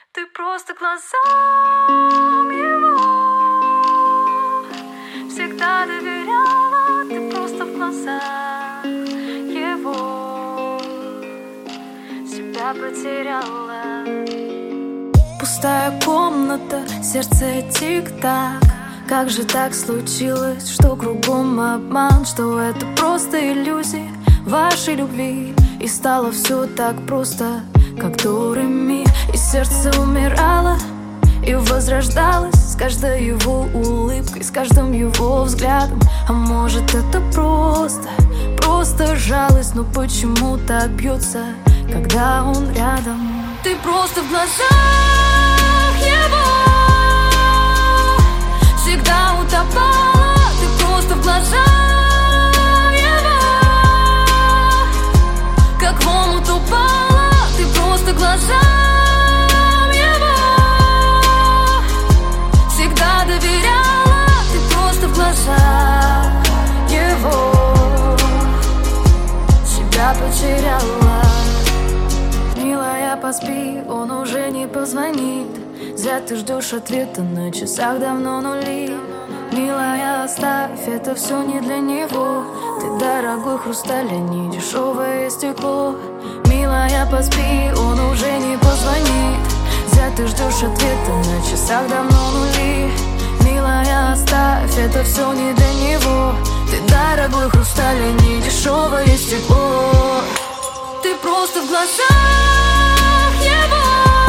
Ты просто глазам его всегда доверяла. Ты просто в глазах его себя потеряла. Пустая комната, сердце тик-так. Как же так случилось, что кругом обман, что это просто иллюзии вашей любви? И стало все так просто, как до ре ми. И сердце умирало и возрождалось с каждой его улыбкой, с каждым его взглядом. А может это просто жалость, но почему так бьется, когда он рядом? Ты просто в глазах его всегда утопала. Ты просто в глазах его как в омут упала. Ты просто глазам его всегда доверяла. Ты просто в глазах его себя потеряла. Милая, поспи, он уже не позвонит. Зря ты ждешь ответа, на часах давно нули. Милая, оставь, это все не для него. Ты дорогой хрусталь, а не дешевое стекло. Милая, поспи, он уже не позвонит. Зря ты ждешь ответа, на часах давно нули. Милая, оставь, это все не для него. Ты дорогой хрусталь, а не дешевое стекло. Ты просто в глазах его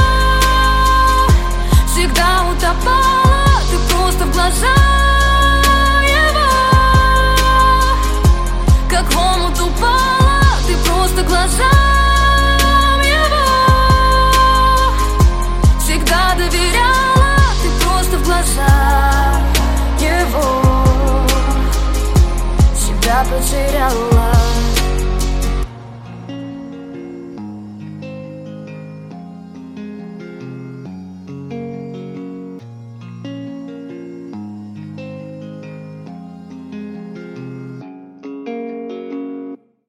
всегда утопала. Ты просто в глазах его как в омут упала. Ты просто глазам его всегда доверяла. Ты просто в глазах его себя потеряла.